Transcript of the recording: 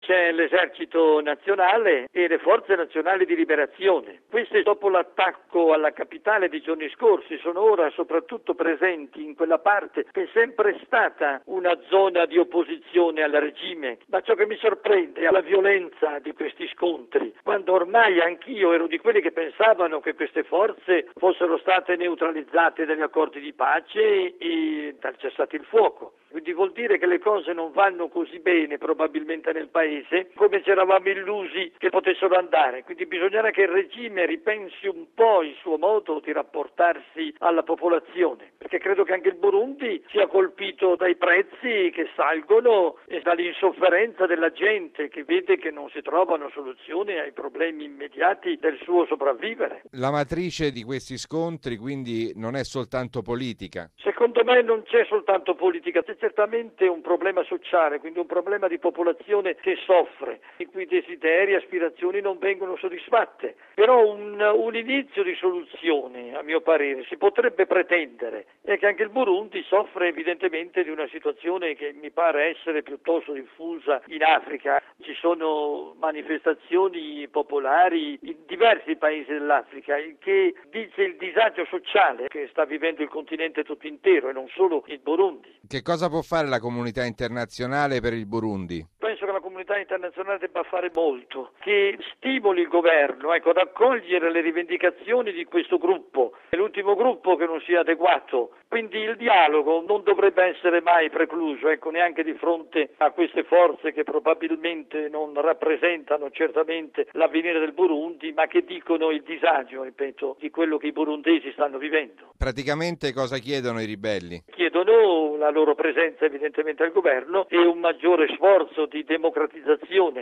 c'è l'esercito nazionale e le forze nazionali di liberazione. Queste, dopo l'attacco alla capitale di giorni scorsi, sono ora soprattutto presenti in quella parte che è sempre stata una zona di opposizione al regime. Ma ciò che mi sorprende è la violenza di questi scontri, quando ormai anch'io ero di quelli che pensavano che queste forze fossero state neutralizzate dagli accordi di pace e dal cessate il fuoco. Quindi vuol dire che le cose non vanno così bene probabilmente nel paese come ci eravamo illusi che potessero andare. Quindi bisognerà che il regime ripensi un po' il suo modo di rapportarsi alla popolazione, perché credo che anche il Burundi sia colpito dai prezzi che salgono e dall'insofferenza della gente che vede che non si trovano soluzioni ai problemi immediati del suo sopravvivere. La matrice di questi scontri quindi non è soltanto politica? Secondo me non c'è soltanto politica, c'è certamente un problema sociale, quindi un problema di popolazione che soffre, i cui desideri e aspirazioni non vengono soddisfatte. Però un inizio di soluzione, a mio parere, si potrebbe pretendere, è che anche il Burundi soffre evidentemente di una situazione che mi pare essere piuttosto diffusa in Africa. Ci sono manifestazioni popolari in diversi paesi dell'Africa, il che dice il disagio sociale che sta vivendo il continente tutto intero e non solo il Burundi. Che cosa può fare la comunità internazionale per il Burundi? Penso che la comunità internazionale debba fare molto, che stimoli il governo ad accogliere le rivendicazioni di questo gruppo. È l'ultimo gruppo che non sia adeguato, quindi il dialogo non dovrebbe essere mai precluso, neanche di fronte a queste forze che probabilmente non rappresentano certamente l'avvenire del Burundi, ma che dicono il disagio, ripeto, di quello che i burundesi stanno vivendo. Praticamente cosa chiedono i ribelli? Chiedono la loro presenza evidentemente al governo e un maggiore sforzo di democratizzazione